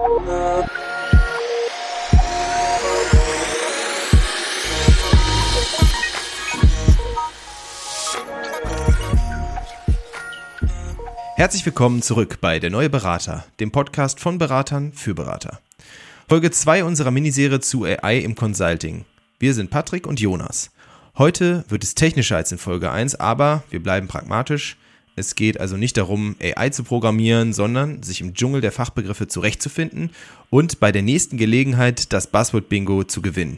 Herzlich willkommen zurück bei Der neue Berater, dem Podcast von Beratern für Berater. Folge 2 unserer Miniserie zu AI im Consulting. Wir sind Patrick und Jonas. Heute wird es technischer als in Folge 1, aber wir bleiben pragmatisch. Es geht also nicht darum, AI zu programmieren, sondern sich im Dschungel der Fachbegriffe zurechtzufinden und bei der nächsten Gelegenheit das Buzzword-Bingo zu gewinnen.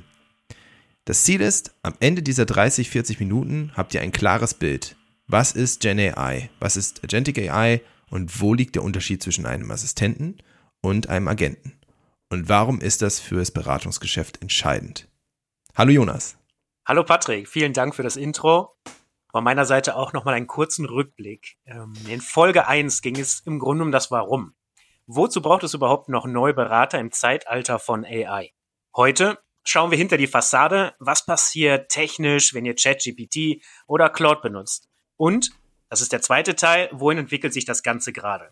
Das Ziel ist, am Ende dieser 30-40 Minuten habt ihr ein klares Bild. Was ist Gen AI? Was ist Agentic AI? Und wo liegt der Unterschied zwischen einem Assistenten und einem Agenten? Und warum ist das für das Beratungsgeschäft entscheidend? Hallo Jonas. Hallo Patrick, vielen Dank für das Intro. Von meiner Seite auch nochmal einen kurzen Rückblick. In Folge 1 ging es im Grunde um das Warum. Wozu braucht es überhaupt noch neue Berater im Zeitalter von AI? Heute schauen wir hinter die Fassade, was passiert technisch, wenn ihr ChatGPT oder Claude benutzt. Und, das ist der zweite Teil, wohin entwickelt sich das Ganze gerade?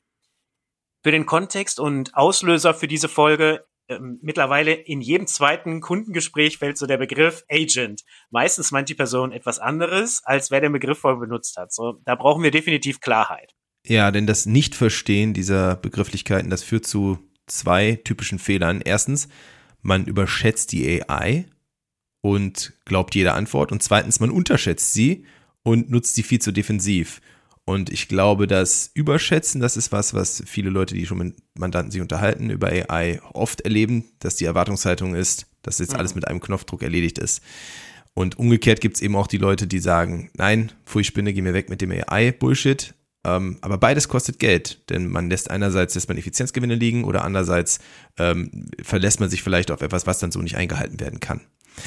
Für den Kontext und Auslöser für diese Folge, mittlerweile in jedem zweiten Kundengespräch fällt so der Begriff Agent. Meistens meint die Person etwas anderes, als wer den Begriff vorher benutzt hat. So, da brauchen wir definitiv Klarheit. Ja, denn das Nichtverstehen dieser Begrifflichkeiten, das führt zu 2 typischen Fehlern. Erstens, man überschätzt die AI und glaubt jede Antwort. Und zweitens, man unterschätzt sie und nutzt sie viel zu defensiv. Und ich glaube, das Überschätzen, das ist was viele Leute, die schon mit Mandanten sich unterhalten, über AI oft erleben, dass die Erwartungshaltung ist, dass jetzt alles mit einem Knopfdruck erledigt ist. Und umgekehrt gibt es eben auch die Leute, die sagen, nein, pfui Spinne, geh mir weg mit dem AI-Bullshit. Aber beides kostet Geld, denn man lässt Effizienzgewinne liegen oder andererseits verlässt man sich vielleicht auf etwas, was dann so nicht eingehalten werden kann.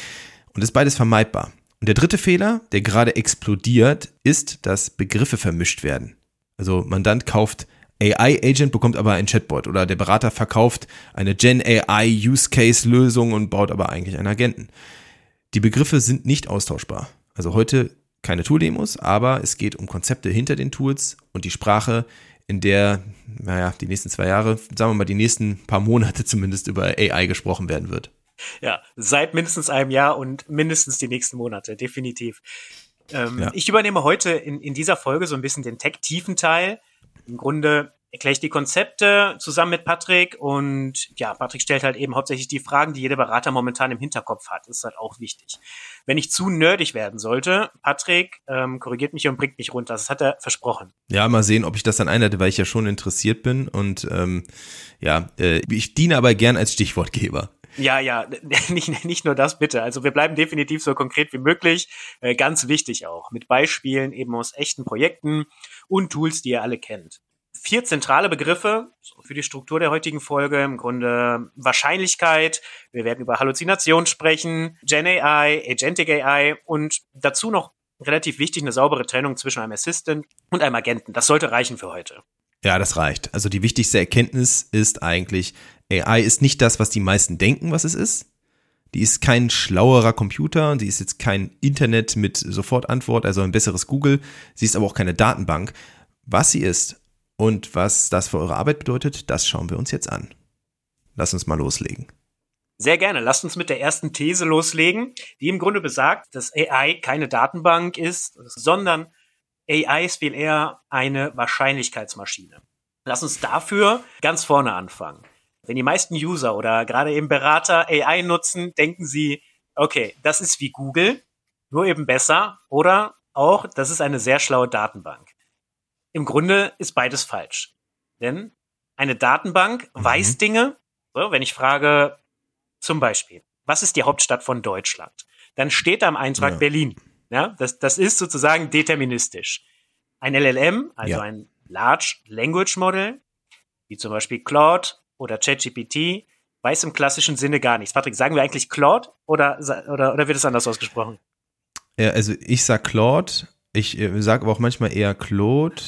Und das ist beides vermeidbar. Und der dritte Fehler, der gerade explodiert, ist, dass Begriffe vermischt werden. Also Mandant kauft AI-Agent, bekommt aber ein Chatbot oder der Berater verkauft eine Gen-AI-Use-Case-Lösung und baut aber eigentlich einen Agenten. Die Begriffe sind nicht austauschbar. Also heute keine Tool-Demos, aber es geht um Konzepte hinter den Tools und die Sprache, in der, die nächsten 2 Jahre, sagen wir mal die nächsten paar Monate zumindest über AI gesprochen werden wird. Ja, seit mindestens einem Jahr und mindestens die nächsten Monate, definitiv. Ich übernehme heute in dieser Folge so ein bisschen den tech-tiefen Teil. Im Grunde erkläre ich die Konzepte zusammen mit Patrick und ja, Patrick stellt halt eben hauptsächlich die Fragen, die jeder Berater momentan im Hinterkopf hat. Das ist halt auch wichtig. Wenn ich zu nerdig werden sollte, Patrick korrigiert mich und bringt mich runter. Das hat er versprochen. Ja, mal sehen, ob ich das dann einhalte, weil ich ja schon interessiert bin und ich diene aber gern als Stichwortgeber. Ja, nicht nur das, bitte. Also wir bleiben definitiv so konkret wie möglich. Ganz wichtig auch. Mit Beispielen eben aus echten Projekten und Tools, die ihr alle kennt. 4 zentrale Begriffe für die Struktur der heutigen Folge. Im Grunde Wahrscheinlichkeit. Wir werden über Halluzination sprechen. Gen AI, Agentic AI und dazu noch relativ wichtig eine saubere Trennung zwischen einem Assistant und einem Agenten. Das sollte reichen für heute. Ja, das reicht. Also die wichtigste Erkenntnis ist eigentlich, AI ist nicht das, was die meisten denken, was es ist. Die ist kein schlauerer Computer, die ist jetzt kein Internet mit Sofortantwort, also ein besseres Google. Sie ist aber auch keine Datenbank. Was sie ist und was das für eure Arbeit bedeutet, das schauen wir uns jetzt an. Lass uns mal loslegen. Sehr gerne. Lasst uns mit der ersten These loslegen, die im Grunde besagt, dass AI keine Datenbank ist, sondern AI ist viel eher eine Wahrscheinlichkeitsmaschine. Lass uns dafür ganz vorne anfangen. Wenn die meisten User oder gerade eben Berater AI nutzen, denken sie, okay, das ist wie Google, nur eben besser oder auch, das ist eine sehr schlaue Datenbank. Im Grunde ist beides falsch. Denn eine Datenbank weiß Dinge. So, wenn ich frage, zum Beispiel, was ist die Hauptstadt von Deutschland? Dann steht da im Eintrag Berlin. Ja, das ist sozusagen deterministisch. Ein LLM, also ein Large Language Model, wie zum Beispiel Claude oder ChatGPT, weiß im klassischen Sinne gar nichts. Patrick, sagen wir eigentlich Claude oder wird es anders ausgesprochen? Ja, also ich sag Claude, ich sage aber auch manchmal eher Claude.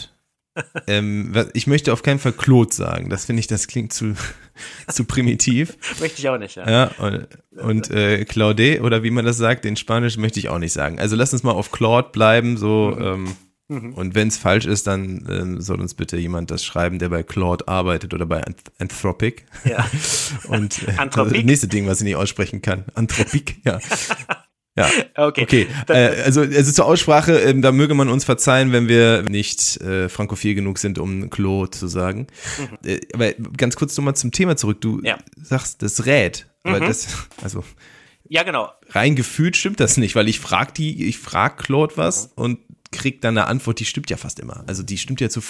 Ich möchte auf keinen Fall Claude sagen. Das finde ich, das klingt zu primitiv. Möchte ich auch nicht, ja. Und Claude oder wie man das sagt in Spanisch, möchte ich auch nicht sagen. Also lass uns mal auf Claude bleiben, so Und wenn es falsch ist, dann soll uns bitte jemand das schreiben, der bei Claude arbeitet oder bei Anthropic. Ja. Und Anthropic? das nächste Ding, was ich nicht aussprechen kann. Anthropic, ja. Ja, okay. Also zur Aussprache, da möge man uns verzeihen, wenn wir nicht frankophil genug sind, um Claude zu sagen. Aber ganz kurz nochmal zum Thema zurück. Du sagst, das rät. Aber also ja, genau. Rein gefühlt stimmt das nicht, weil ich frag Claude was und krieg dann eine Antwort, die stimmt ja fast immer. Also die stimmt ja zu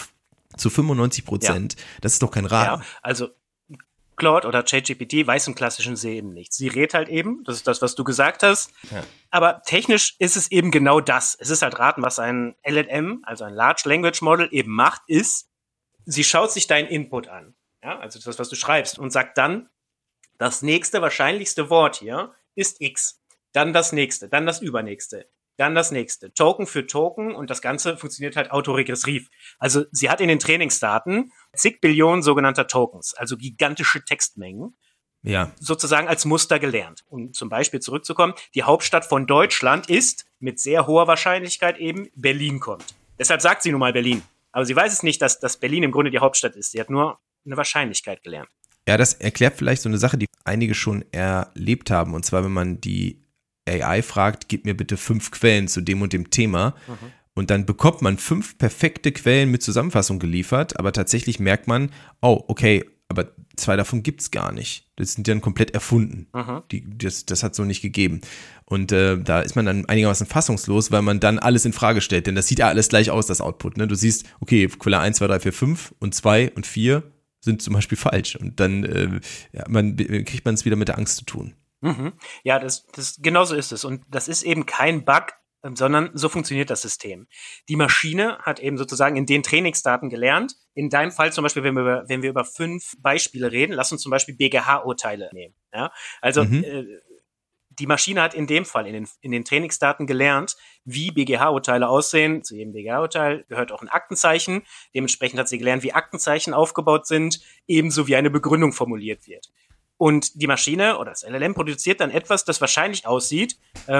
95%. Ja. Das ist doch kein Raten. Ja, also Claude oder ChatGPT weiß im klassischen Sinne eben nichts. Sie rät halt eben, das ist das, was du gesagt hast. Ja. Aber technisch ist es eben genau das. Es ist halt Raten, was ein LLM, also ein Large Language Model, eben macht, ist, sie schaut sich deinen Input an. Ja, also das, was du schreibst, und sagt dann, das nächste wahrscheinlichste Wort hier ist X. Dann das nächste, dann das übernächste. Dann das nächste. Token für Token, und das Ganze funktioniert halt autoregressiv. Also sie hat in den Trainingsdaten zig Billionen sogenannter Tokens, also gigantische Textmengen, sozusagen als Muster gelernt. Um zum Beispiel zurückzukommen, die Hauptstadt von Deutschland ist mit sehr hoher Wahrscheinlichkeit eben Berlin kommt. Deshalb sagt sie nun mal Berlin. Aber sie weiß es nicht, dass Berlin im Grunde die Hauptstadt ist. Sie hat nur eine Wahrscheinlichkeit gelernt. Ja, das erklärt vielleicht so eine Sache, die einige schon erlebt haben. Und zwar, wenn man die AI fragt, gib mir bitte 5 Quellen zu dem und dem Thema. Und dann bekommt man 5 perfekte Quellen mit Zusammenfassung geliefert, aber tatsächlich merkt man, oh, okay, aber 2 davon gibt's gar nicht. Das sind dann komplett erfunden. Das hat so nicht gegeben. Und da ist man dann einigermaßen fassungslos, weil man dann alles in Frage stellt, denn das sieht ja alles gleich aus, das Output. Ne? Du siehst, okay, Quelle 1, 2, 3, 4, 5 und 2 und 4 sind zum Beispiel falsch. Und dann kriegt man es wieder mit der Angst zu tun. Ja, genauso ist es. Und das ist eben kein Bug, sondern so funktioniert das System. Die Maschine hat eben sozusagen in den Trainingsdaten gelernt. In deinem Fall zum Beispiel, wenn wir über 5 Beispiele reden, lass uns zum Beispiel BGH-Urteile nehmen. Ja? Also die Maschine hat in dem Fall in den Trainingsdaten gelernt, wie BGH-Urteile aussehen. Zu jedem BGH-Urteil gehört auch ein Aktenzeichen. Dementsprechend hat sie gelernt, wie Aktenzeichen aufgebaut sind, ebenso wie eine Begründung formuliert wird. Und die Maschine oder das LLM produziert dann etwas, das wahrscheinlich aussieht.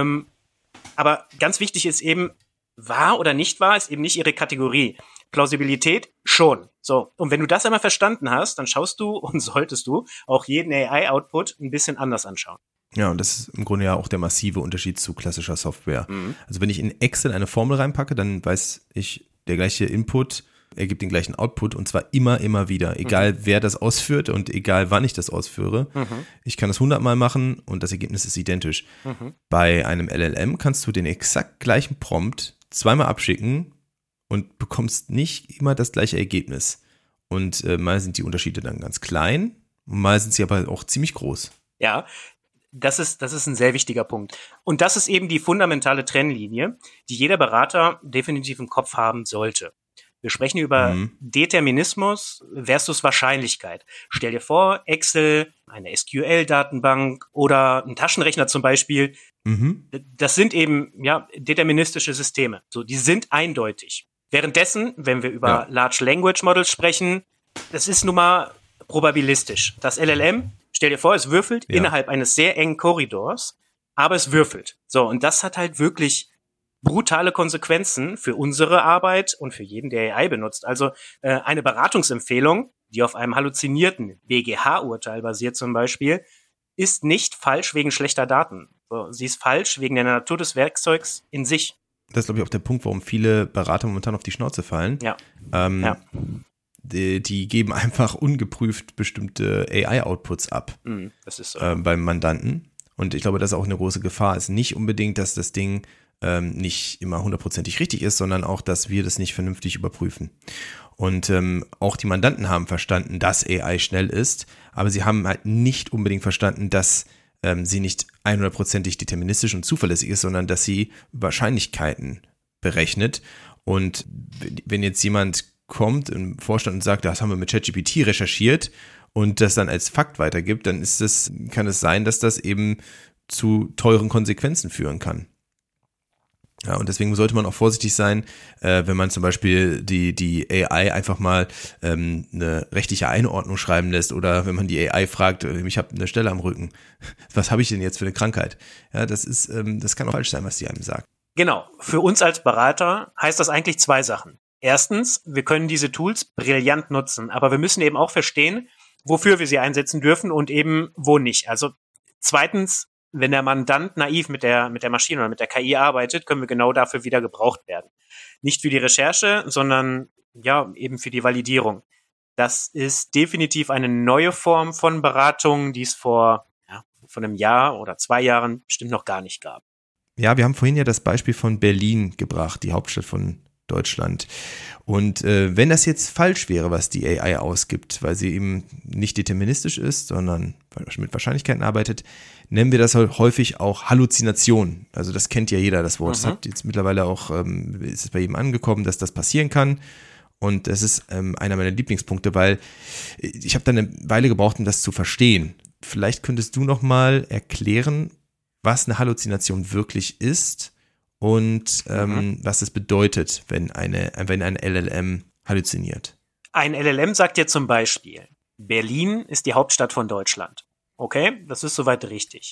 Aber ganz wichtig ist eben, wahr oder nicht wahr, ist eben nicht ihre Kategorie. Plausibilität schon. So. Und wenn du das einmal verstanden hast, dann schaust du und solltest du auch jeden AI-Output ein bisschen anders anschauen. Ja, und das ist im Grunde ja auch der massive Unterschied zu klassischer Software. Also wenn ich in Excel eine Formel reinpacke, dann weiß ich, der gleiche Input ergibt den gleichen Output, und zwar immer wieder, egal wer das ausführt und egal wann ich das ausführe. Ich kann das 100 Mal machen und das Ergebnis ist identisch. Bei einem LLM kannst du den exakt gleichen Prompt 2-mal abschicken und bekommst nicht immer das gleiche Ergebnis. Und mal sind die Unterschiede dann ganz klein, mal sind sie aber auch ziemlich groß. Ja, das ist ein sehr wichtiger Punkt. Und das ist eben die fundamentale Trennlinie, die jeder Berater definitiv im Kopf haben sollte. Wir sprechen über Determinismus versus Wahrscheinlichkeit. Stell dir vor, Excel, eine SQL-Datenbank oder ein Taschenrechner zum Beispiel. Das sind eben deterministische Systeme. So, die sind eindeutig. Währenddessen, wenn wir über Large Language Models sprechen, das ist nun mal probabilistisch. Das LLM, stell dir vor, es würfelt innerhalb eines sehr engen Korridors, aber es würfelt. So, und das hat halt wirklich brutale Konsequenzen für unsere Arbeit und für jeden, der AI benutzt. Also eine Beratungsempfehlung, die auf einem halluzinierten BGH-Urteil basiert zum Beispiel, ist nicht falsch wegen schlechter Daten. So, sie ist falsch wegen der Natur des Werkzeugs in sich. Das ist, glaube ich, auch der Punkt, warum viele Berater momentan auf die Schnauze fallen. Die geben einfach ungeprüft bestimmte AI-Outputs ab. Das ist so. Beim Mandanten. Und ich glaube, das ist auch eine große Gefahr. Es ist nicht unbedingt, dass das Ding nicht immer 100%ig richtig ist, sondern auch, dass wir das nicht vernünftig überprüfen. Und auch die Mandanten haben verstanden, dass AI schnell ist, aber sie haben halt nicht unbedingt verstanden, dass sie nicht 100%ig deterministisch und zuverlässig ist, sondern dass sie Wahrscheinlichkeiten berechnet. Und wenn jetzt jemand kommt im Vorstand und sagt, das haben wir mit ChatGPT recherchiert und das dann als Fakt weitergibt, dann kann es sein, dass das eben zu teuren Konsequenzen führen kann. Ja, und deswegen sollte man auch vorsichtig sein, wenn man zum Beispiel die AI einfach mal eine rechtliche Einordnung schreiben lässt, oder wenn man die AI fragt, ich habe eine Stelle am Rücken, was habe ich denn jetzt für eine Krankheit? Ja, das kann auch falsch sein, was die einem sagt. Genau. Für uns als Berater heißt das eigentlich zwei Sachen. Erstens, wir können diese Tools brillant nutzen, aber wir müssen eben auch verstehen, wofür wir sie einsetzen dürfen und eben wo nicht. Also zweitens, wenn der Mandant naiv mit der Maschine oder mit der KI arbeitet, können wir genau dafür wieder gebraucht werden. Nicht für die Recherche, sondern ja eben für die Validierung. Das ist definitiv eine neue Form von Beratung, die es vor einem Jahr oder 2 Jahren bestimmt noch gar nicht gab. Ja, wir haben vorhin ja das Beispiel von Berlin gebracht, die Hauptstadt von Deutschland. Und wenn das jetzt falsch wäre, was die AI ausgibt, weil sie eben nicht deterministisch ist, sondern mit Wahrscheinlichkeiten arbeitet, nennen wir das häufig auch Halluzination. Also das kennt ja jeder, das Wort. Das hat jetzt mittlerweile auch, ist es bei jedem angekommen, dass das passieren kann. Und das ist einer meiner Lieblingspunkte, weil ich habe da eine Weile gebraucht, um das zu verstehen. Vielleicht könntest du noch mal erklären, was eine Halluzination wirklich ist und was es bedeutet, wenn ein LLM halluziniert. Ein LLM sagt dir zum Beispiel, Berlin ist die Hauptstadt von Deutschland. Okay, das ist soweit richtig.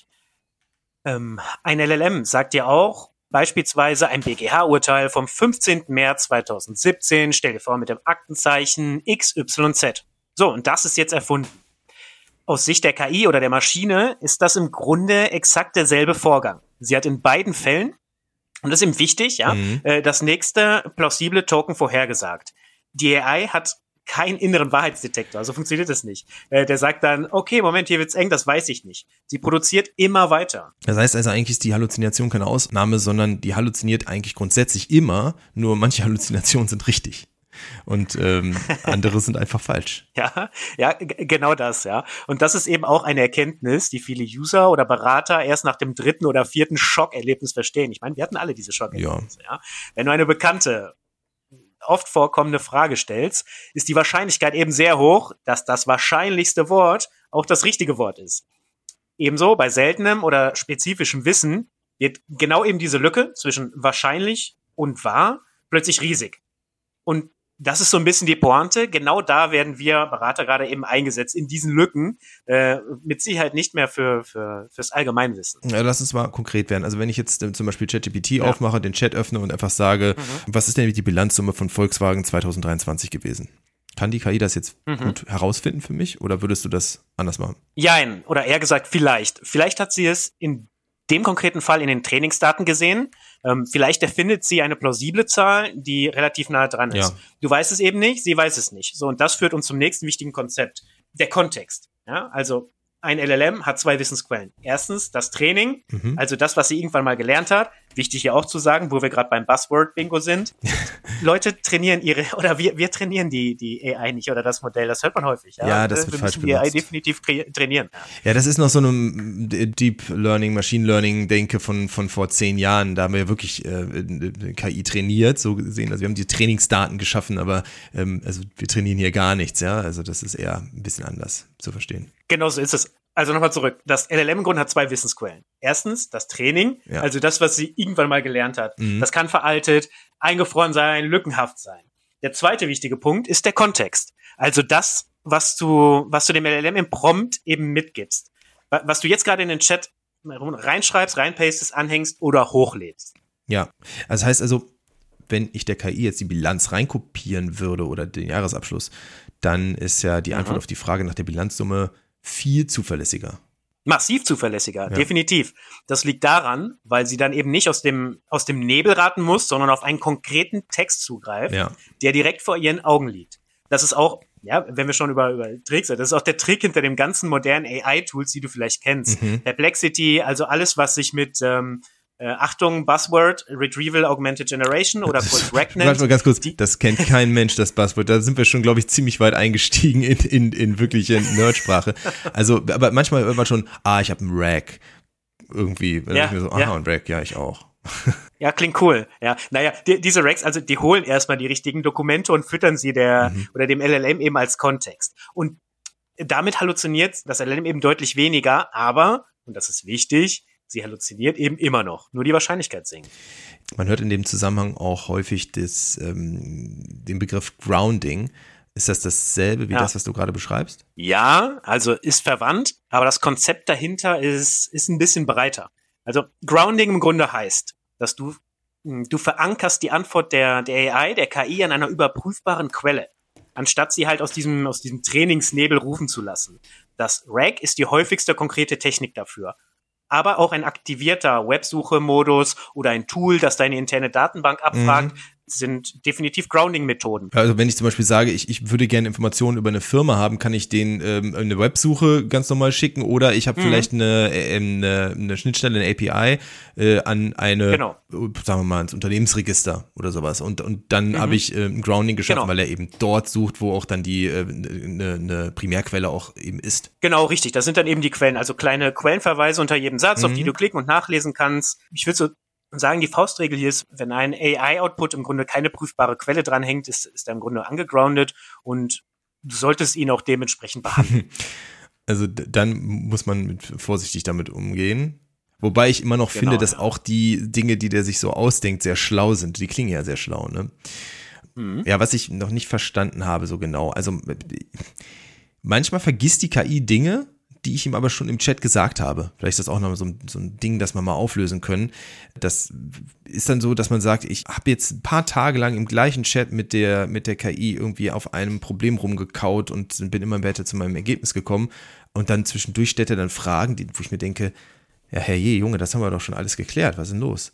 Ein LLM sagt dir auch, beispielsweise ein BGH-Urteil vom 15. März 2017, stell dir vor mit dem Aktenzeichen XYZ. So, und das ist jetzt erfunden. Aus Sicht der KI oder der Maschine ist das im Grunde exakt derselbe Vorgang. Sie hat in beiden Fällen, und das ist eben wichtig, das nächste plausible Token vorhergesagt. Die AI hat keinen inneren Wahrheitsdetektor, also funktioniert das nicht. Der sagt dann, okay, Moment, hier wird's eng, das weiß ich nicht. Sie produziert immer weiter. Das heißt also, eigentlich ist die Halluzination keine Ausnahme, sondern die halluziniert eigentlich grundsätzlich immer, nur manche Halluzinationen sind richtig. Und andere sind einfach falsch. Ja, genau das, ja. Und das ist eben auch eine Erkenntnis, die viele User oder Berater erst nach dem 3. oder 4. Schockerlebnis verstehen. Ich meine, wir hatten alle diese Schockerlebnisse, ja. Wenn du eine bekannte, oft vorkommende Frage stellst, ist die Wahrscheinlichkeit eben sehr hoch, dass das wahrscheinlichste Wort auch das richtige Wort ist. Ebenso bei seltenem oder spezifischem Wissen wird genau eben diese Lücke zwischen wahrscheinlich und wahr plötzlich riesig. Und das ist so ein bisschen die Pointe. Genau da werden wir Berater gerade eben eingesetzt, in diesen Lücken, mit Sicherheit nicht mehr fürs Allgemeinwissen. Ja, lass uns mal konkret werden. Also wenn ich jetzt zum Beispiel ChatGPT aufmache, den Chat öffne und einfach sage, was ist denn die Bilanzsumme von Volkswagen 2023 gewesen? Kann die KI das jetzt gut herausfinden für mich oder würdest du das anders machen? Jein, oder eher gesagt vielleicht. Vielleicht hat sie es in dem konkreten Fall in den Trainingsdaten gesehen. Vielleicht erfindet sie eine plausible Zahl, die relativ nahe dran ist. Ja. Du weißt es eben nicht, sie weiß es nicht. So, und das führt uns zum nächsten wichtigen Konzept, der Kontext. Ja, also ein LLM hat 2 Wissensquellen. Erstens das Training, also das, was sie irgendwann mal gelernt hat. Wichtig hier auch zu sagen, wo wir gerade beim Buzzword-Bingo sind. Leute trainieren wir trainieren die AI nicht oder das Modell, das hört man häufig. Ja, das wird falsch benutzt. Wir müssen die AI definitiv trainieren. Ja, das ist noch so eine Deep Learning, Machine Learning Denke von vor 10 Jahren. Da haben wir ja wirklich KI trainiert, so gesehen. Also wir haben die Trainingsdaten geschaffen, aber also wir trainieren hier gar nichts, ja. Also das ist eher ein bisschen anders zu verstehen. Genau so ist es. Also nochmal zurück. Das LLM im Grunde hat 2 Wissensquellen. Erstens das Training, also das, was sie irgendwann mal gelernt hat. Das kann veraltet, eingefroren sein, lückenhaft sein. Der zweite wichtige Punkt ist der Kontext. Also das, was du dem LLM im Prompt eben mitgibst. Was du jetzt gerade in den Chat reinschreibst, reinpastest, anhängst oder hochlädst. Ja, das heißt also, wenn ich der KI jetzt die Bilanz reinkopieren würde oder den Jahresabschluss, dann ist ja die Antwort auf die Frage nach der Bilanzsumme viel zuverlässiger. Massiv zuverlässiger, definitiv. Das liegt daran, weil sie dann eben nicht aus dem Nebel raten muss, sondern auf einen konkreten Text zugreift, der direkt vor ihren Augen liegt. Das ist auch, wenn wir schon über Tricks reden, das ist auch der Trick hinter dem ganzen modernen AI-Tools, die du vielleicht kennst. Perplexity, also alles, was sich mit Achtung, Buzzword, Retrieval Augmented Generation oder kurz RAG nennt. Warte mal ganz kurz, das kennt kein Mensch, das Buzzword. Da sind wir schon, glaube ich, ziemlich weit eingestiegen in wirkliche Nerdsprache. Also, aber manchmal hört man schon, ich habe einen RAG. Irgendwie. Dann ich mir so, ein RAG, ja, ich auch. Ja, klingt cool. Ja, naja, diese RAGs, also die holen erstmal die richtigen Dokumente und füttern sie oder dem LLM eben als Kontext. Und damit halluziniert das LLM eben deutlich weniger, aber, und das ist wichtig, sie halluziniert eben immer noch. Nur die Wahrscheinlichkeit sinkt. Man hört in dem Zusammenhang auch häufig den Begriff Grounding. Ist das dasselbe wie das, was du gerade beschreibst? Ja, also ist verwandt, aber das Konzept dahinter ist ein bisschen breiter. Also Grounding im Grunde heißt, dass du du verankerst die Antwort der AI, der KI an einer überprüfbaren Quelle, anstatt sie halt aus diesem Trainingsnebel rufen zu lassen. Das RAG ist die häufigste konkrete Technik dafür. Aber auch ein aktivierter Websuche-Modus oder ein Tool, das deine interne Datenbank abfragt, sind definitiv Grounding-Methoden. Also wenn ich zum Beispiel sage, ich würde gerne Informationen über eine Firma haben, kann ich denen eine Websuche ganz normal schicken oder ich habe vielleicht eine Schnittstelle, eine API an eine, sagen wir mal, ins Unternehmensregister oder sowas und dann habe ich ein Grounding geschaffen, weil er eben dort sucht, wo auch dann die eine Primärquelle auch eben ist. Genau, richtig. Das sind dann eben die Quellen, also kleine Quellenverweise unter jedem Satz, auf die du klicken und nachlesen kannst. Ich würde so sagen, die Faustregel hier ist, wenn ein AI-Output im Grunde keine prüfbare Quelle dranhängt, ist er im Grunde angegroundet und du solltest ihn auch dementsprechend behandeln. Also dann muss man vorsichtig damit umgehen. Wobei ich immer noch finde, dass auch die Dinge, die der sich so ausdenkt, sehr schlau sind. Die klingen ja sehr schlau, ne? Ja, was ich noch nicht verstanden habe so genau. Also manchmal vergisst die KI Dinge, die ich ihm aber schon im Chat gesagt habe. Vielleicht ist das auch noch so ein Ding, das wir mal auflösen können. Das ist dann so, dass man sagt, ich habe jetzt ein paar Tage lang im gleichen Chat mit der KI irgendwie auf einem Problem rumgekaut und bin immer weiter zu meinem Ergebnis gekommen. Und dann zwischendurch stellt er dann Fragen, wo ich mir denke, ja, herrje, Junge, das haben wir doch schon alles geklärt. Was ist denn los?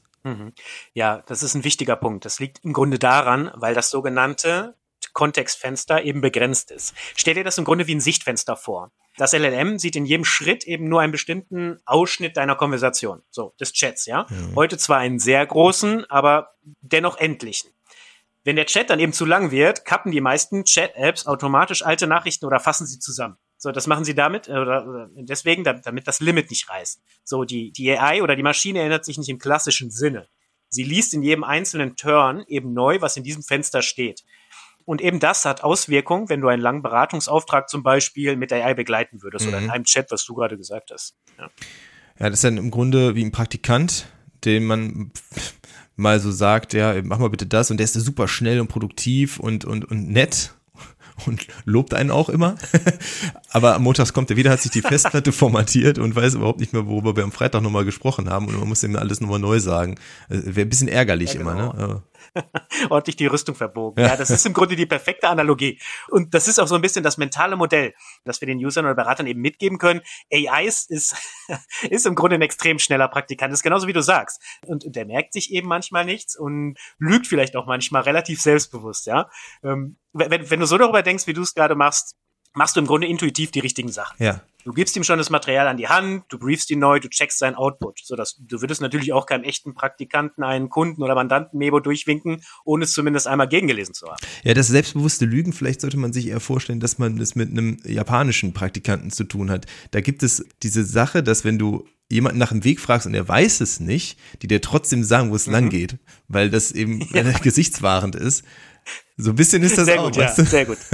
Ja, das ist ein wichtiger Punkt. Das liegt im Grunde daran, weil das sogenannte Kontextfenster eben begrenzt ist. Stell dir das im Grunde wie ein Sichtfenster vor. Das LLM sieht in jedem Schritt eben nur einen bestimmten Ausschnitt deiner Konversation, so des Chats, ja. Heute zwar einen sehr großen, aber dennoch endlichen. Wenn der Chat dann eben zu lang wird, kappen die meisten Chat-Apps automatisch alte Nachrichten oder fassen sie zusammen. So, das machen sie damit oder deswegen, damit das Limit nicht reißt. So, die AI oder die Maschine erinnert sich nicht im klassischen Sinne. Sie liest in jedem einzelnen Turn eben neu, was in diesem Fenster steht. Und eben das hat Auswirkungen, wenn du einen langen Beratungsauftrag zum Beispiel mit AI begleiten würdest oder in einem Chat, was du gerade gesagt hast. Ja, das ist dann im Grunde wie ein Praktikant, den man mal so sagt, ja, mach mal bitte das und der ist super schnell und produktiv und nett und lobt einen auch immer. Aber am Montags kommt er wieder, hat sich die Festplatte formatiert und weiß überhaupt nicht mehr, worüber wir am Freitag nochmal gesprochen haben und man muss ihm alles nochmal neu sagen. Wäre ein bisschen ärgerlich immer, ne? Ordentlich die Rüstung verbogen. Ja, das ist im Grunde die perfekte Analogie. Und das ist auch so ein bisschen das mentale Modell, das wir den Usern oder Beratern eben mitgeben können. AI ist im Grunde ein extrem schneller Praktikant. Das ist genauso wie du sagst. Und der merkt sich eben manchmal nichts und lügt vielleicht auch manchmal relativ selbstbewusst, ja. Wenn du so darüber denkst, wie du es gerade machst, machst du im Grunde intuitiv die richtigen Sachen. Ja. Du gibst ihm schon das Material an die Hand, du briefst ihn neu, du checkst seinen Output. Du würdest natürlich auch keinem echten Praktikanten einen Kunden- oder Mandanten-Memo durchwinken, ohne es zumindest einmal gegengelesen zu haben. Ja, das selbstbewusste Lügen, vielleicht sollte man sich eher vorstellen, dass man das mit einem japanischen Praktikanten zu tun hat. Da gibt es diese Sache, dass wenn du jemanden nach dem Weg fragst und er weiß es nicht, die dir trotzdem sagen, wo es lang geht, weil das eben gesichtswahrend ist. So ein bisschen ist das sehr auch, gut, weißt ja, du? sehr gut.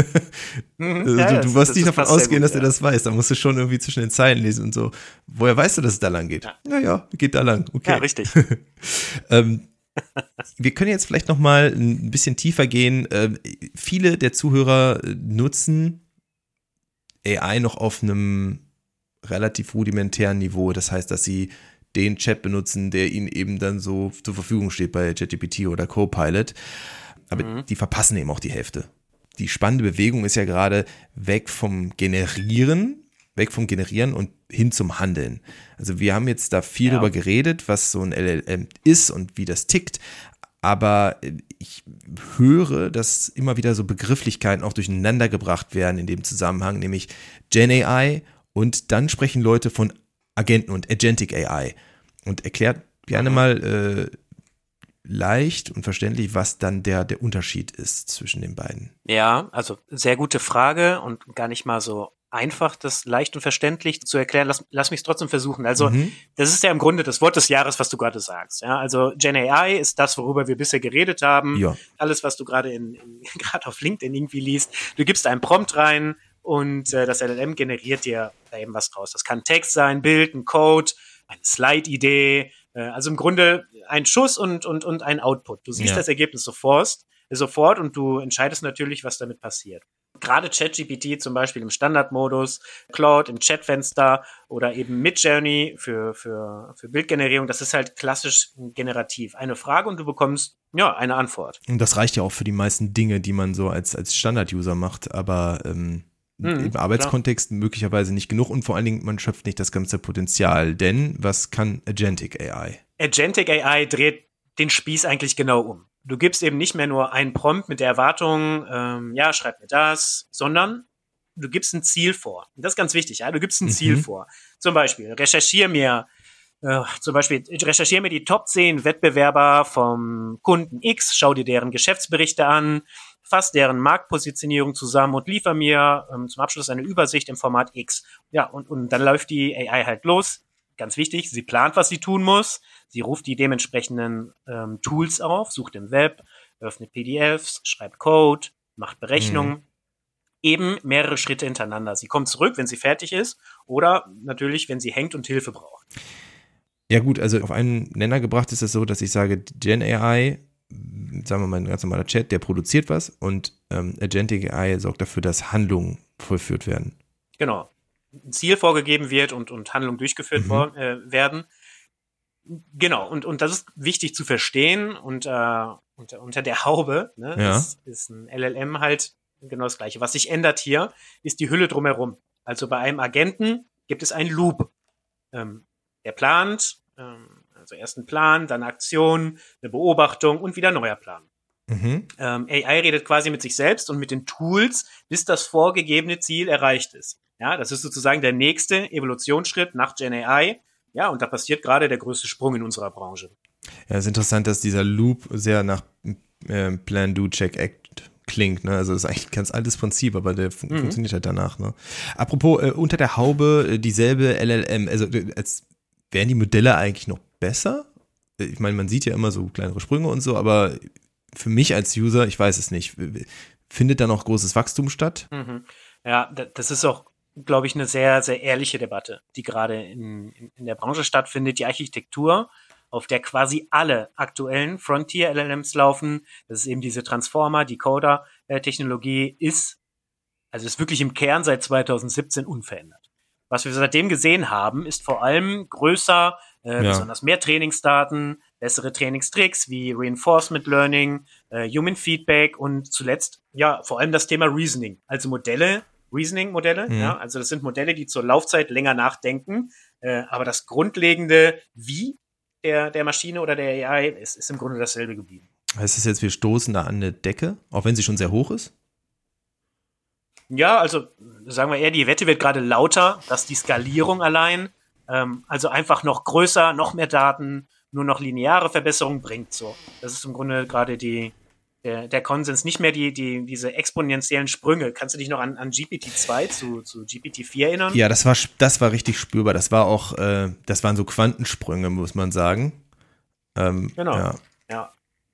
Du wirst nicht davon ausgehen, dass er das weiß. Da musst du schon irgendwie zwischen den Zeilen lesen und so. Woher weißt du, dass es da lang geht? Ja, geht da lang. Okay. Ja, richtig. Wir können jetzt vielleicht noch mal ein bisschen tiefer gehen. Viele der Zuhörer nutzen AI noch auf einem relativ rudimentären Niveau. Das heißt, dass sie den Chat benutzen, der ihnen eben dann so zur Verfügung steht bei ChatGPT oder Copilot. Aber die verpassen eben auch die Hälfte. Die spannende Bewegung ist ja gerade weg vom Generieren und hin zum Handeln. Also wir haben jetzt da viel drüber geredet, was so ein LLM ist und wie das tickt. Aber ich höre, dass immer wieder so Begrifflichkeiten auch durcheinander gebracht werden in dem Zusammenhang, nämlich Gen AI und dann sprechen Leute von Agenten und Agentic AI. Und erklärt gerne mal leicht und verständlich, was dann der Unterschied ist zwischen den beiden. Ja, also sehr gute Frage und gar nicht mal so einfach, das leicht und verständlich zu erklären. Lass mich es trotzdem versuchen. Also das ist ja im Grunde das Wort des Jahres, was du gerade sagst. Ja, also Gen AI ist das, worüber wir bisher geredet haben. Ja. Alles, was du gerade gerade auf LinkedIn irgendwie liest. Du gibst einen Prompt rein und das LLM generiert dir da eben was raus. Das kann Text sein, Bild, ein Code, eine Slide-Idee. Also im Grunde ein Schuss und ein Output. Du siehst das Ergebnis sofort und du entscheidest natürlich, was damit passiert. gerade ChatGPT zum Beispiel im Standardmodus, Claude im Chatfenster oder eben Midjourney für Bildgenerierung, das ist halt klassisch generativ. Eine Frage und du bekommst eine Antwort. Und das reicht ja auch für die meisten Dinge, die man so als Standard-User macht, aber im Arbeitskontext möglicherweise nicht genug und vor allen Dingen, man schöpft nicht das ganze Potenzial, denn was kann Agentic AI? Agentic AI dreht den Spieß eigentlich genau um. Du gibst eben nicht mehr nur einen Prompt mit der Erwartung, schreib mir das, sondern du gibst ein Ziel vor. Und das ist ganz wichtig, ja, du gibst ein Ziel vor. Zum Beispiel, recherchiere mir die Top 10 Wettbewerber vom Kunden X, schau dir deren Geschäftsberichte an, fass deren Marktpositionierung zusammen und liefer mir zum Abschluss eine Übersicht im Format X. Ja, und dann läuft die AI halt los. Ganz wichtig, sie plant, was sie tun muss. Sie ruft die dementsprechenden Tools auf, sucht im Web, öffnet PDFs, schreibt Code, macht Berechnungen. Eben mehrere Schritte hintereinander. Sie kommt zurück, wenn sie fertig ist oder natürlich, wenn sie hängt und Hilfe braucht. Ja gut, also auf einen Nenner gebracht ist es so, dass ich sage, Gen AI, sagen wir mal ein ganz normaler Chat, der produziert was und Agentic AI sorgt dafür, dass Handlungen vollführt werden. Genau. Ein Ziel vorgegeben wird und Handlungen durchgeführt werden. Genau, und das ist wichtig zu verstehen und unter der Haube ist ein LLM halt genau das Gleiche. Was sich ändert hier, ist die Hülle drumherum. Also bei einem Agenten gibt es einen Loop. Der plant, also erst ein Plan, dann eine Aktion, eine Beobachtung und wieder ein neuer Plan. AI redet quasi mit sich selbst und mit den Tools, bis das vorgegebene Ziel erreicht ist. Ja, das ist sozusagen der nächste Evolutionsschritt nach Gen AI. Ja, und da passiert gerade der größte Sprung in unserer Branche. Ja, es ist interessant, dass dieser Loop sehr nach Plan, Do, Check, Act klingt. Ne? Also das ist eigentlich ein ganz altes Prinzip, aber der funktioniert halt danach. Ne? Apropos, unter der Haube dieselbe LLM. Also als wären die Modelle eigentlich noch besser? Ich meine, man sieht ja immer so kleinere Sprünge und so, aber für mich als User, ich weiß es nicht, findet da noch großes Wachstum statt? Ja, das ist auch, glaube ich, eine sehr, sehr ehrliche Debatte, die gerade in der Branche stattfindet. Die Architektur, auf der quasi alle aktuellen Frontier-LLMs laufen, das ist eben diese Transformer, Decoder-Technologie, ist wirklich im Kern seit 2017 unverändert. Was wir seitdem gesehen haben, ist vor allem größer, besonders mehr Trainingsdaten, bessere Trainingstricks wie Reinforcement Learning, Human Feedback und zuletzt vor allem das Thema Reasoning, also Reasoning-Modelle. Ja, also das sind Modelle, die zur Laufzeit länger nachdenken, aber das grundlegende Wie der Maschine oder der AI ist im Grunde dasselbe geblieben. Heißt das jetzt, wir stoßen da an eine Decke, auch wenn sie schon sehr hoch ist? Ja, also sagen wir eher, die Wette wird gerade lauter, dass die Skalierung allein, also einfach noch größer, noch mehr Daten, nur noch lineare Verbesserungen bringt. So, das ist im Grunde gerade der Konsens, nicht mehr diese exponentiellen Sprünge. Kannst du dich noch an GPT-2 zu GPT-4 erinnern? Ja, das war richtig spürbar. Das war auch, das waren so Quantensprünge, muss man sagen. Genau. Ja.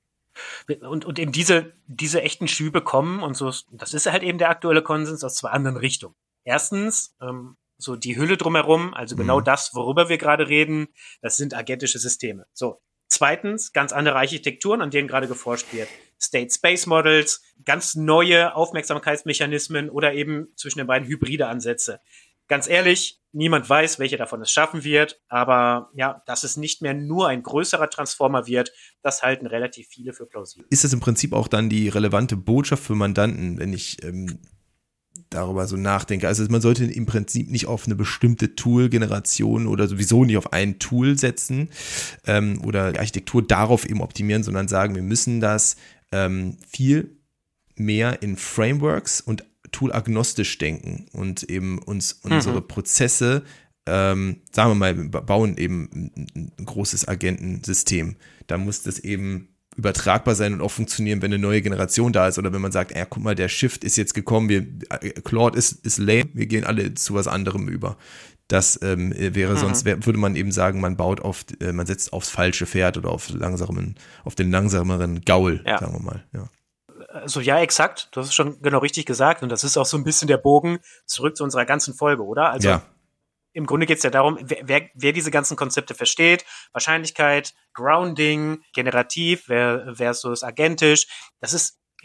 Und eben diese echten Schübe kommen und so, das ist halt eben der aktuelle Konsens aus zwei anderen Richtungen. Erstens, so die Hülle drumherum, also genau das, worüber wir gerade reden, das sind agentische Systeme. So. Zweitens, ganz andere Architekturen, an denen gerade geforscht wird. State-Space-Models, ganz neue Aufmerksamkeitsmechanismen oder eben zwischen den beiden hybride Ansätze. Ganz ehrlich, niemand weiß, welche davon es schaffen wird, aber ja, dass es nicht mehr nur ein größerer Transformer wird, das halten relativ viele für plausibel. Ist das im Prinzip auch dann die relevante Botschaft für Mandanten, wenn ich darüber so nachdenke? Also man sollte im Prinzip nicht auf eine bestimmte Tool-Generation oder sowieso nicht auf ein Tool setzen oder die Architektur darauf eben optimieren, sondern sagen, wir müssen das viel mehr in Frameworks und tool-agnostisch denken und eben uns unsere Prozesse, sagen wir mal, bauen eben ein großes Agentensystem. Da muss das eben übertragbar sein und auch funktionieren, wenn eine neue Generation da ist oder wenn man sagt, guck mal, der Shift ist jetzt gekommen, Claude ist lame, wir gehen alle zu was anderem über. Das wäre sonst, würde man eben sagen, man setzt aufs falsche Pferd oder auf den langsameren Gaul, sagen wir mal, ja. Also ja, exakt. Du hast es schon genau richtig gesagt. Und das ist auch so ein bisschen der Bogen zurück zu unserer ganzen Folge, oder? Also im Grunde geht es ja darum, wer diese ganzen Konzepte versteht, Wahrscheinlichkeit, Grounding, generativ versus agentisch, das ist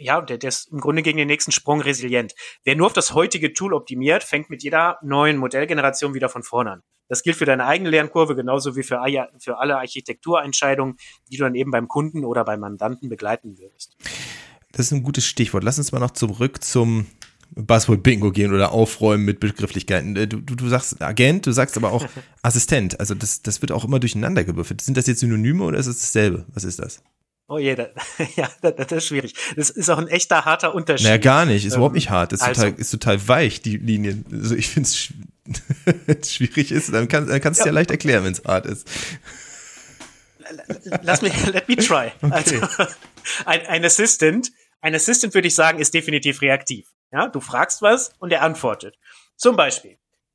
der ist im Grunde gegen den nächsten Sprung resilient. Wer nur auf das heutige Tool optimiert, fängt mit jeder neuen Modellgeneration wieder von vorne an. Das gilt für deine eigene Lernkurve genauso wie für alle Architekturentscheidungen, die du dann eben beim Kunden oder beim Mandanten begleiten würdest. Das ist ein gutes Stichwort. Lass uns mal noch zurück zum Buzzword-Bingo gehen oder aufräumen mit Begrifflichkeiten. Du sagst Agent, du sagst aber auch Assistent. Also das wird auch immer durcheinander gewürfelt. Sind das jetzt Synonyme oder ist es dasselbe? Was ist das? Oh je, das ist schwierig. Das ist auch ein echter harter Unterschied. Naja, gar nicht. Ist überhaupt nicht hart. Ist total weich, die Linien. Also ich finde es schwierig ist, dann kannst du es ja leicht erklären, wenn es hart ist. Let me try. Okay. Also, ein Assistant würde ich sagen, ist definitiv reaktiv. Ja, du fragst was und er antwortet. Zum Beispiel,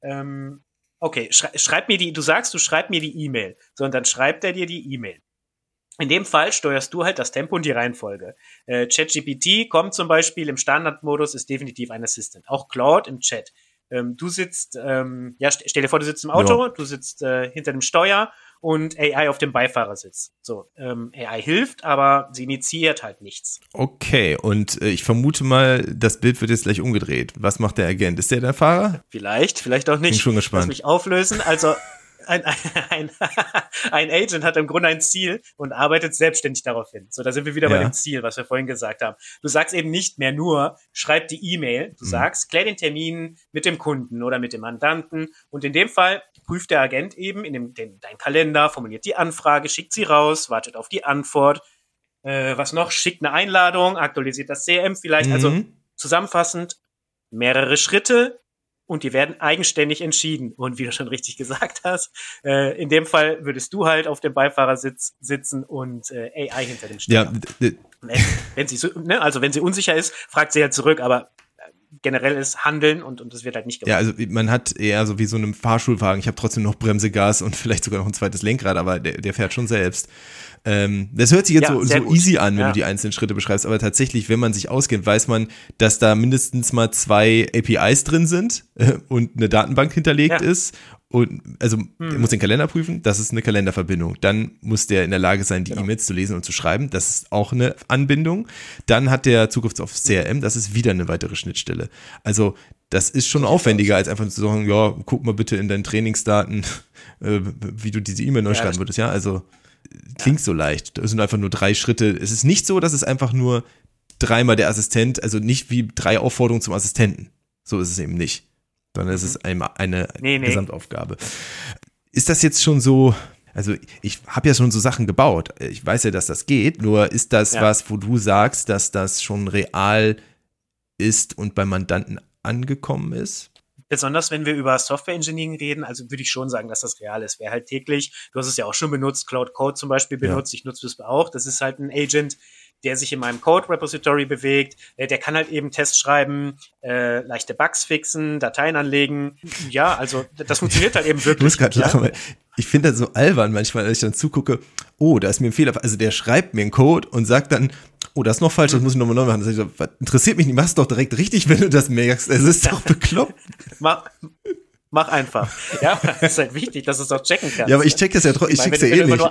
okay, schreib mir du schreib mir die E-Mail. So, und dann schreibt er dir die E-Mail. In dem Fall steuerst du halt das Tempo und die Reihenfolge. ChatGPT kommt zum Beispiel im Standardmodus, ist definitiv ein Assistant. Auch Claude im Chat. Du sitzt, stell dir vor, du sitzt im Auto, du sitzt hinter dem Steuer und AI auf dem Beifahrersitz. So, AI hilft, aber sie initiiert halt nichts. Okay, und ich vermute mal, das Bild wird jetzt gleich umgedreht. Was macht der Agent? Ist der Fahrer? Vielleicht auch nicht. Bin schon gespannt. Lass mich auflösen. Also ein Agent hat im Grunde ein Ziel und arbeitet selbstständig darauf hin. So, da sind wir wieder bei dem Ziel, was wir vorhin gesagt haben. Du sagst eben nicht mehr nur, schreib die E-Mail. Du sagst, klär den Termin mit dem Kunden oder mit dem Mandanten. Und in dem Fall prüft der Agent eben dein Kalender, formuliert die Anfrage, schickt sie raus, wartet auf die Antwort. Was noch? Schickt eine Einladung, aktualisiert das CRM vielleicht. Also zusammenfassend mehrere Schritte. Und die werden eigenständig entschieden. Und wie du schon richtig gesagt hast, in dem Fall würdest du halt auf dem Beifahrersitz sitzen und AI hinter dem Steuer. Ja. Wenn sie unsicher ist, fragt sie halt zurück, aber generell ist Handeln und das wird halt nicht gemacht. Ja, also man hat eher so wie so einem Fahrschulwagen, ich habe trotzdem noch Bremse, Gas und vielleicht sogar noch ein zweites Lenkrad, aber der fährt schon selbst. Das hört sich jetzt so easy an, wenn du die einzelnen Schritte beschreibst, aber tatsächlich, wenn man sich auskennt, weiß man, dass da mindestens mal 2 APIs drin sind und eine Datenbank hinterlegt ist. Und also er muss den Kalender prüfen, das ist eine Kalenderverbindung. Dann muss der in der Lage sein, die E-Mails zu lesen und zu schreiben. Das ist auch eine Anbindung. Dann hat der Zugriff auf CRM, das ist wieder eine weitere Schnittstelle. Also das ist schon aufwendiger, als einfach zu sagen, ja, guck mal bitte in deinen Trainingsdaten, wie du diese E-Mail neu schreiben würdest. Ja, also klingt so leicht. Es sind einfach nur 3 Schritte. Es ist nicht so, dass es einfach nur 3-mal der Assistent, also nicht wie 3 Aufforderungen zum Assistenten. So ist es eben nicht. Sondern es ist eine Gesamtaufgabe. Ist das jetzt schon so, also ich habe ja schon so Sachen gebaut, ich weiß ja, dass das geht, nur ist das was, wo du sagst, dass das schon real ist und beim Mandanten angekommen ist? Besonders wenn wir über Software Engineering reden, also würde ich schon sagen, dass das real ist. Wer halt täglich, du hast es ja auch schon benutzt, Cloud Code zum Beispiel benutzt, ich nutze es auch, das ist halt ein Agent, der sich in meinem Code-Repository bewegt, der kann halt eben Tests schreiben, leichte Bugs fixen, Dateien anlegen. Ja, also das funktioniert halt eben wirklich. Ich muss gerade lachen, weil ich finde das so albern manchmal, als ich dann zugucke, oh, da ist mir ein Fehler. Also der schreibt mir einen Code und sagt dann, oh, das ist noch falsch, das muss ich nochmal neu machen. Das heißt, was, interessiert mich nicht, mach's doch direkt richtig, wenn du das merkst. Es ist doch bekloppt. Mach einfach. Ja, das ist halt wichtig, dass du es auch checken kannst. Ja, aber ich check das ja trotzdem, ich check's ja eh nicht.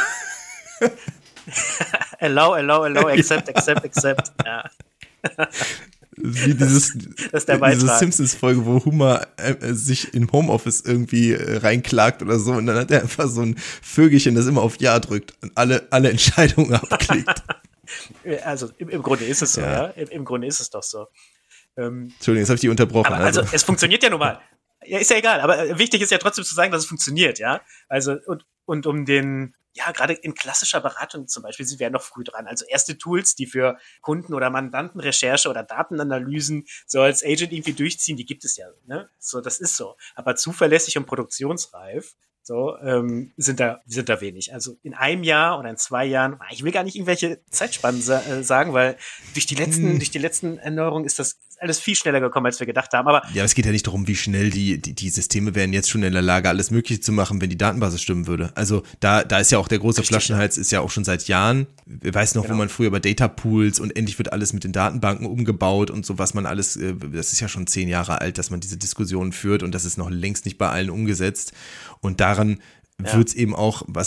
Allow, accept. Ja. Wie diese Simpsons-Folge, wo Homer sich in Homeoffice irgendwie reinklagt oder so und dann hat er einfach so ein Vögelchen, das immer auf Ja drückt und alle Entscheidungen abklickt. Also im Grunde ist es so, ja. Im Grunde ist es doch so. Entschuldigung, jetzt habe ich die unterbrochen. Aber also es funktioniert ja nun mal. Ja, ist ja egal, aber wichtig ist ja trotzdem zu sagen, dass es funktioniert, ja. Also und um den, ja, gerade in klassischer Beratung zum Beispiel, sie wären noch früh dran. Also erste Tools, die für Kunden- oder Mandantenrecherche oder Datenanalysen so als Agent irgendwie durchziehen, die gibt es ja, ne? So, das ist so. Aber zuverlässig und produktionsreif, so, sind da wenig. Also in einem Jahr oder in 2 Jahren, ich will gar nicht irgendwelche Zeitspannen sagen, weil durch die letzten Erneuerungen ist das alles viel schneller gekommen, als wir gedacht haben. Aber ja, es geht ja nicht darum, wie schnell die Systeme wären jetzt schon in der Lage, alles Mögliche zu machen, wenn die Datenbasis stimmen würde. Also da ist ja auch der große Flaschenhals, ist ja auch schon seit Jahren. Wir weiß noch, wo man früher über Datapools und endlich wird alles mit den Datenbanken umgebaut und so, was man alles, das ist ja schon 10 Jahre alt, dass man diese Diskussionen führt und das ist noch längst nicht bei allen umgesetzt. Und daran wird's eben auch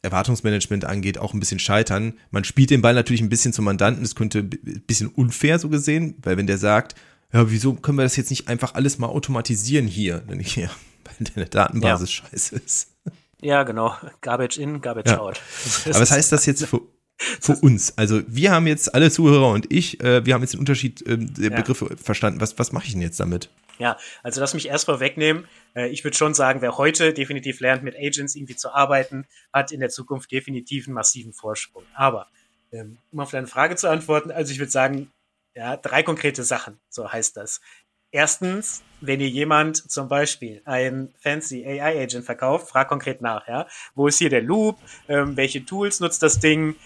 Erwartungsmanagement angeht, auch ein bisschen scheitern. Man spielt den Ball natürlich ein bisschen zum Mandanten, das könnte ein bisschen unfair so gesehen, weil wenn der sagt, ja, wieso können wir das jetzt nicht einfach alles mal automatisieren hier? Dann denke ich, ja, weil deine Datenbasis scheiße ist. Ja, genau. Garbage in, Garbage out. Aber was heißt das jetzt für uns? Also wir haben jetzt, alle Zuhörer und ich, wir haben jetzt den Unterschied der Begriffe verstanden. Was mache ich denn jetzt damit? Ja, also lass mich erst vorwegnehmen. Ich würde schon sagen, wer heute definitiv lernt, mit Agents irgendwie zu arbeiten, hat in der Zukunft definitiv einen massiven Vorsprung. Aber um auf deine Frage zu antworten, also ich würde sagen, ja, 3 konkrete Sachen, so heißt das. Erstens, wenn ihr jemand zum Beispiel ein fancy AI-Agent verkauft, frag konkret nach, ja. Wo ist hier der Loop? Welche Tools nutzt das Ding?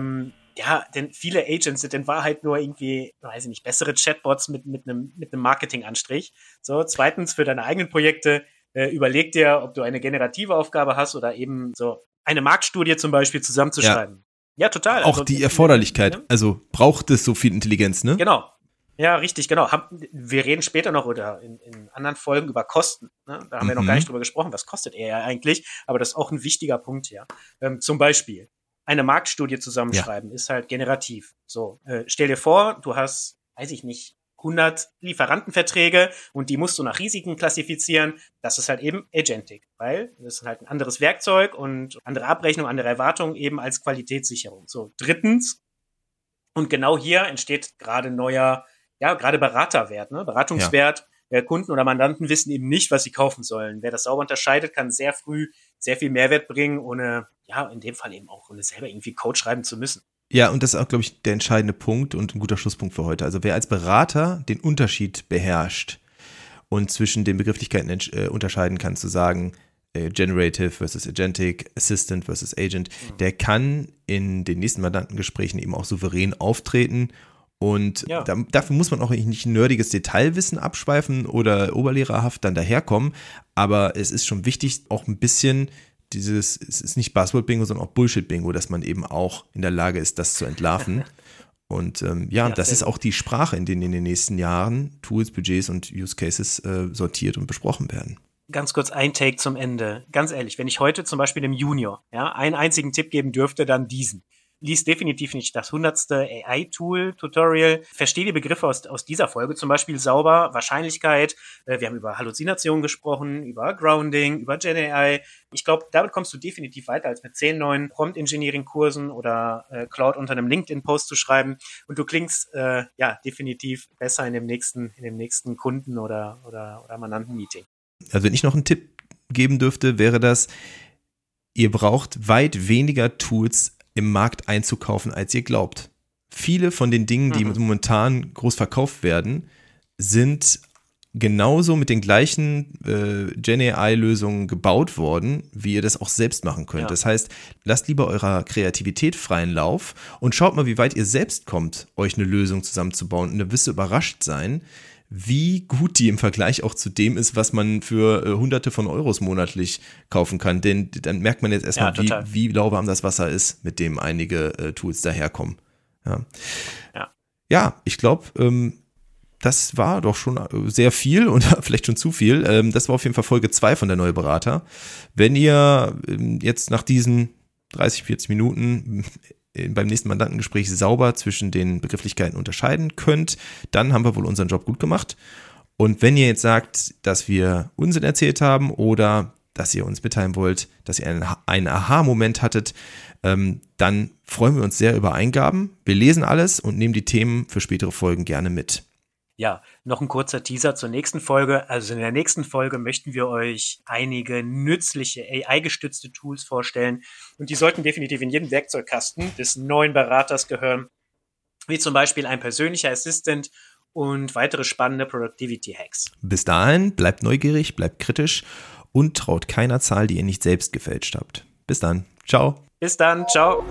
Ja, denn viele Agents sind in Wahrheit nur irgendwie, weiß ich nicht, bessere Chatbots mit einem Marketinganstrich. So, zweitens, für deine eigenen Projekte, überleg dir, ob du eine generative Aufgabe hast oder eben so eine Marktstudie zum Beispiel zusammenzuschreiben. Ja, total. Auch also, die Erforderlichkeit, also braucht es so viel Intelligenz, ne? Genau. Ja, richtig, genau. Wir reden später noch oder in anderen Folgen über Kosten. Ne? Da haben wir noch gar nicht drüber gesprochen, was kostet AI eigentlich, aber das ist auch ein wichtiger Punkt hier. Zum Beispiel eine Marktstudie zusammenschreiben ist halt generativ. So, stell dir vor, du hast, weiß ich nicht, 100 Lieferantenverträge und die musst du nach Risiken klassifizieren. Das ist halt eben Agentic, weil das ist halt ein anderes Werkzeug und andere Abrechnung, andere Erwartungen eben als Qualitätssicherung. So, drittens, und genau hier entsteht gerade gerade Beraterwert, ne? Beratungswert. Kunden oder Mandanten wissen eben nicht, was sie kaufen sollen. Wer das sauber unterscheidet, kann sehr früh sehr viel Mehrwert bringen, ohne, in dem Fall eben auch, ohne selber irgendwie Code schreiben zu müssen. Ja, und das ist auch, glaube ich, der entscheidende Punkt und ein guter Schlusspunkt für heute. Also wer als Berater den Unterschied beherrscht und zwischen den Begrifflichkeiten unterscheiden kann, zu sagen, Generative versus Agentic, Assistant versus Agent, der kann in den nächsten Mandantengesprächen eben auch souverän auftreten. Und dafür muss man auch nicht ein nerdiges Detailwissen abschweifen oder oberlehrerhaft dann daherkommen. Aber es ist schon wichtig, auch ein bisschen es ist nicht Buzzword-Bingo, sondern auch Bullshit-Bingo, dass man eben auch in der Lage ist, das zu entlarven. Und das ist auch die Sprache, in denen in den nächsten Jahren Tools, Budgets und Use Cases sortiert und besprochen werden. Ganz kurz ein Take zum Ende. Ganz ehrlich, wenn ich heute zum Beispiel einem Junior einen einzigen Tipp geben dürfte, dann diesen. Lies definitiv nicht das 100. AI-Tool-Tutorial. Verstehe die Begriffe aus dieser Folge zum Beispiel sauber. Wahrscheinlichkeit. Wir haben über Halluzinationen gesprochen, über Grounding, über Gen AI. Ich glaube, damit kommst du definitiv weiter als mit 10 neuen Prompt-Engineering-Kursen oder Cloud unter einem LinkedIn-Post zu schreiben. Und du klingst definitiv besser in dem nächsten Kunden- oder Mandanten-Meeting. Also wenn ich noch einen Tipp geben dürfte, wäre das, ihr braucht weit weniger Tools im Markt einzukaufen, als ihr glaubt. Viele von den Dingen, die momentan groß verkauft werden, sind genauso mit den gleichen Gen-AI-Lösungen gebaut worden, wie ihr das auch selbst machen könnt. Ja. Das heißt, lasst lieber eurer Kreativität freien Lauf und schaut mal, wie weit ihr selbst kommt, euch eine Lösung zusammenzubauen. Und dann wirst du überrascht sein, wie gut die im Vergleich auch zu dem ist, was man für Hunderte von Euros monatlich kaufen kann. Denn dann merkt man jetzt erstmal, wie lauwarm das Wasser ist, mit dem einige Tools daherkommen. Ja, ich glaube, das war doch schon sehr viel und vielleicht schon zu viel. Das war auf jeden Fall Folge 2 von der Neue Berater. Wenn ihr jetzt nach diesen 30, 40 Minuten beim nächsten Mandantengespräch sauber zwischen den Begrifflichkeiten unterscheiden könnt, dann haben wir wohl unseren Job gut gemacht. Und wenn ihr jetzt sagt, dass wir Unsinn erzählt haben oder dass ihr uns mitteilen wollt, dass ihr einen Aha-Moment hattet, dann freuen wir uns sehr über Eingaben. Wir lesen alles und nehmen die Themen für spätere Folgen gerne mit. Ja, noch ein kurzer Teaser zur nächsten Folge. Also in der nächsten Folge möchten wir euch einige nützliche AI-gestützte Tools vorstellen. Und die sollten definitiv in jeden Werkzeugkasten des neuen Beraters gehören. Wie zum Beispiel ein persönlicher Assistant und weitere spannende Productivity-Hacks. Bis dahin, bleibt neugierig, bleibt kritisch und traut keiner Zahl, die ihr nicht selbst gefälscht habt. Bis dann. Ciao. Bis dann. Ciao.